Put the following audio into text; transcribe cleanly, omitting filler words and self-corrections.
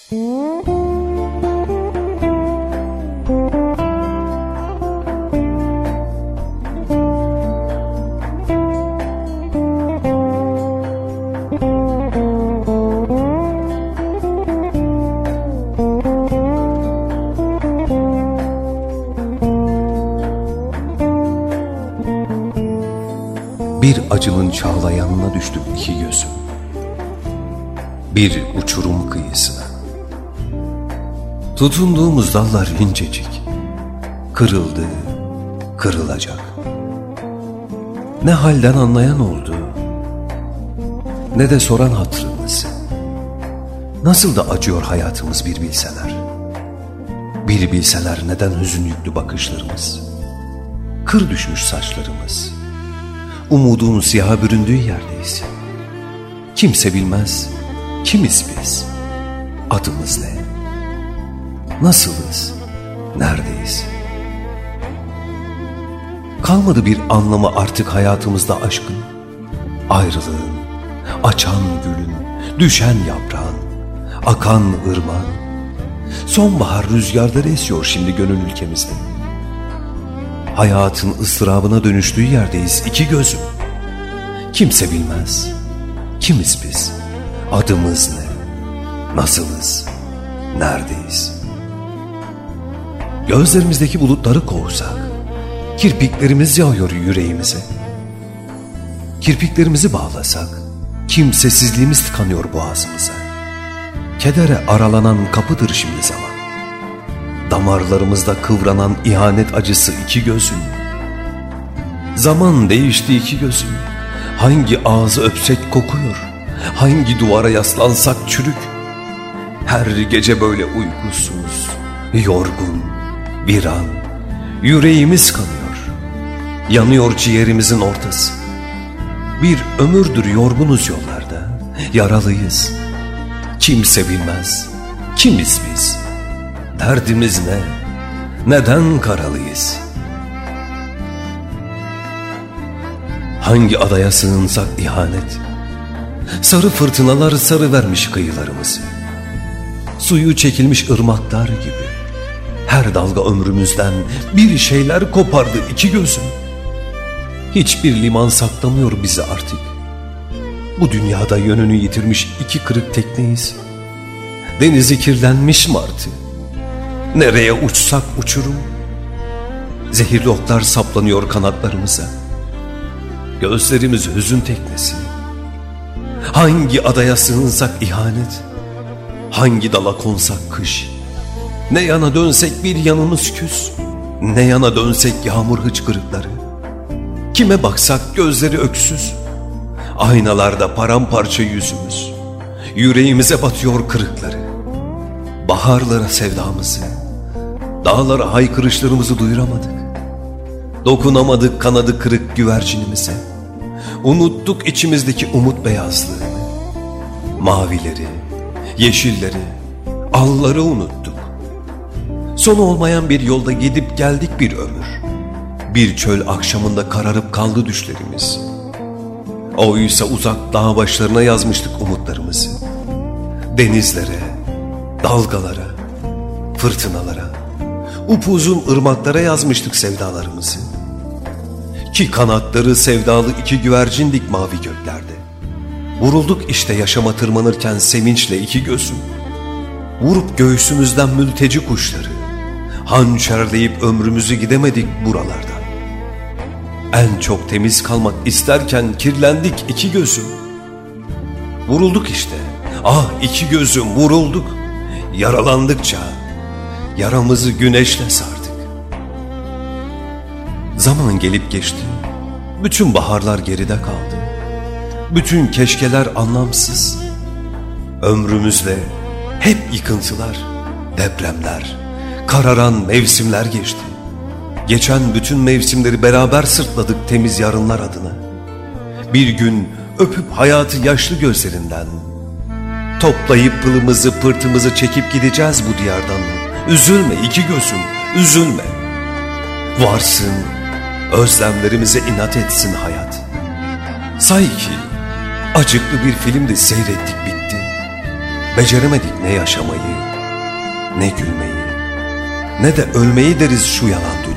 Bir acının çağlayanına düştüm iki gözüm, bir uçurum kıyısına. Tutunduğumuz dallar incecik, kırıldı, kırılacak. Ne halden anlayan oldu, ne de soran hatırımız. Nasıl da acıyor hayatımız bir bilseler. Bir bilseler neden hüzün yüklü bakışlarımız. Kır düşmüş saçlarımız. Umudun siyaha büründüğü yerdeyiz. Kimse bilmez kimiz biz, adımız ne, nasılız, neredeyiz? Kalmadı bir anlamı artık hayatımızda aşkın, ayrılığın, açan gülün, düşen yaprağın, akan ırmağın. Sonbahar rüzgarları esiyor şimdi gönül ülkemizde. Hayatın ıstırabına dönüştüğü yerdeyiz iki gözüm. Kimse bilmez kimiz biz, adımız ne, nasılız, neredeyiz? Gözlerimizdeki bulutları kovsak, kirpiklerimiz yağıyor yüreğimize. Kirpiklerimizi bağlasak, kimsesizliğimiz tıkanıyor boğazımıza. Kedere aralanan kapıdır şimdi zaman. Damarlarımızda kıvranan ihanet acısı iki gözüm. Zaman değişti iki gözüm. Hangi ağzı öpsek kokuyor, hangi duvara yaslansak çürük. Her gece böyle uykusuz, yorgun, bir an yüreğimiz kanıyor. Yanıyor ciğerimizin ortası. Bir ömürdür yorgunuz yollarda, yaralıyız. Kimse bilmez kimiz biz, derdimiz ne, neden karalıyız? Hangi adaya sığınsak ihanet, sarı fırtınalar sarıvermiş kıyılarımızı. Suyu çekilmiş ırmaklar gibi her dalga ömrümüzden bir şeyler kopardı iki gözüm. Hiçbir liman saklamıyor bizi artık. Bu dünyada yönünü yitirmiş iki kırık tekneyiz. Denizi kirlenmiş martı. Nereye uçsak uçurum. Zehirli oklar saplanıyor kanatlarımıza. Gözlerimiz hüzün teknesi. Hangi adaya sığınsak ihanet, hangi dala konsak kış. Ne yana dönsek bir yanımız küs, ne yana dönsek yağmur hıçkırıkları. Kime baksak gözleri öksüz. Aynalarda paramparça yüzümüz. Yüreğimize batıyor kırıkları. Baharlara sevdamızı, dağlara haykırışlarımızı duyuramadık. Dokunamadık kanadı kırık güvercinimize. Unuttuk içimizdeki umut beyazlığını. Mavileri, yeşilleri, alları unuttuk. Sonu olmayan bir yolda gidip geldik bir ömür. Bir çöl akşamında kararıp kaldı düşlerimiz. Oysa uzak dağ başlarına yazmıştık umutlarımızı. Denizlere, dalgalara, fırtınalara, upuzun ırmaklara yazmıştık sevdalarımızı. Ki kanatları sevdalı iki güvercindik mavi göklerde. Vurulduk işte yaşama tırmanırken sevinçle iki gözüm. Vurup göğsümüzden mülteci kuşları, hançerleyip ömrümüzü gidemedik buralardan. En çok temiz kalmak isterken kirlendik iki gözüm. Vurulduk işte, ah iki gözüm vurulduk. Yaralandıkça yaramızı güneşle sardık. Zaman gelip geçti, bütün baharlar geride kaldı. Bütün keşkeler anlamsız. Ömrümüzde hep yıkıntılar, depremler, kararan mevsimler geçti. Geçen bütün mevsimleri beraber sırtladık temiz yarınlar adına. Bir gün öpüp hayatı yaşlı gözlerinden, toplayıp pılımızı pırtımızı çekip gideceğiz bu diyardan. Üzülme iki gözüm, üzülme. Varsın, özlemlerimize inat etsin hayat. Say ki acıklı bir filmdi, seyrettik bitti. Beceremedik ne yaşamayı, ne gülmeyi, ne de ölmeyi deriz şu yalan